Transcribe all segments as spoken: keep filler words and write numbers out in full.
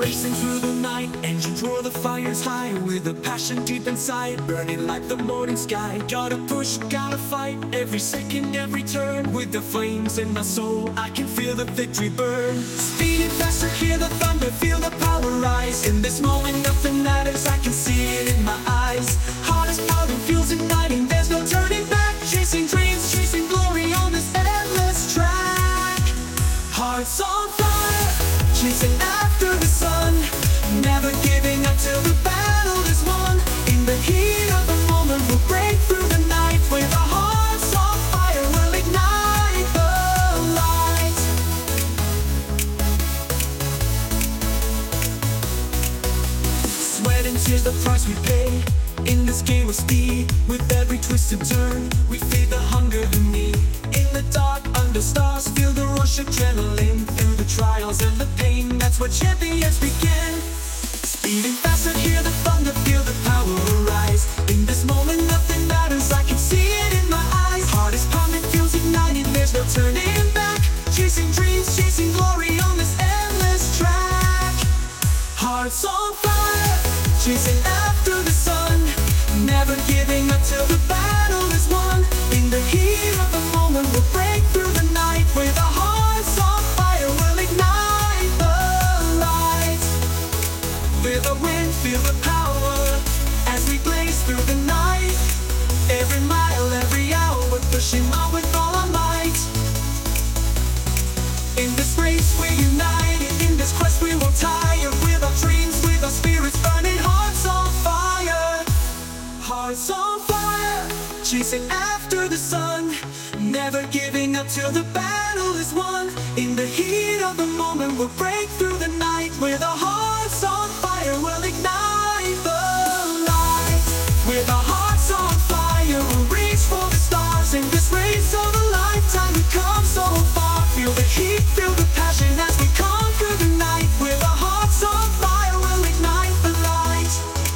Racing through the night, engines roar, the fire's high, with a passion deep inside, burning like the morning sky. Gotta push, gotta fight, every second, every turn. With the flames in my soul, I can feel the victory burn. Speeding faster, hear the thunder, feel the power rise. In this moment, nothing matters, I can see it in my eyes. Heart is powder, fuels igniting, there's no turning back. Chasing dreams, chasing glory on this endless track. Hearts on fire, chasing after the sun, never giving up till the battle is won. In the heat of the moment, we'll break through the night. With our hearts on fire, we'll ignite the light. Sweat and tears, the price we pay in this game of speed. With every twist and turn, we feed the hunger in me. In the dark, under stars, feel the rush of adrenaline. Through the trials and the pain, that's where champions begin. Speeding faster, hear the thunder, feel the power rise. In this moment, nothing matters, I can see it in my eyes. Heart is pumping, feels igniting, there's no turning back. Chasing dreams, chasing glory on this endless track. Hearts on fire, chasing after the sun, never giving up till the battle is won. In the heat of the moment, we'll break through the night. With our hearts on fire, we'll ignite the light. Feel the wind, feel the power, as we blaze through the night. Every mile, every hour, we're pushing on with all our might. In this race, we're united, in this quest we won't tire. With our dreams, with our spirits burning, hearts on fire. Hearts on fire, chasing after the sun, never giving up till the battle is won. In the heat of the moment, we'll break through the night. With our hearts on fire, we'll ignite the light. With our hearts on fire, we'll reach for the stars. In this race of a lifetime, we've come so far. Feel the heat, feel the passion as we conquer the night. With our hearts on fire, we'll ignite the light.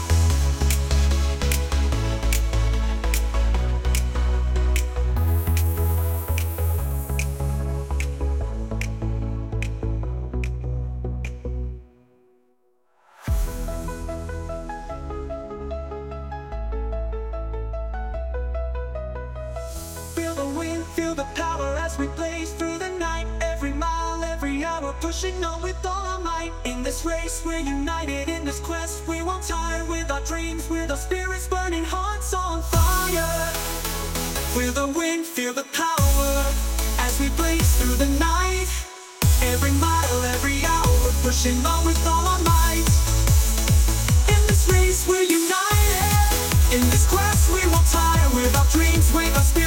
Feel the wind, feel the power as we blaze through the night. Every mile, every hour, pushing on with all our might. In this race, we're united, in this quest we won't tire. With our dreams, with our spirits burning, hearts on fire. Feel the wind, feel the power, as we blaze through the night. Every mile, every hour, we're pushing on with all our might. In this race, we're united, in this quest we won't tire. With our dreams, with our spirits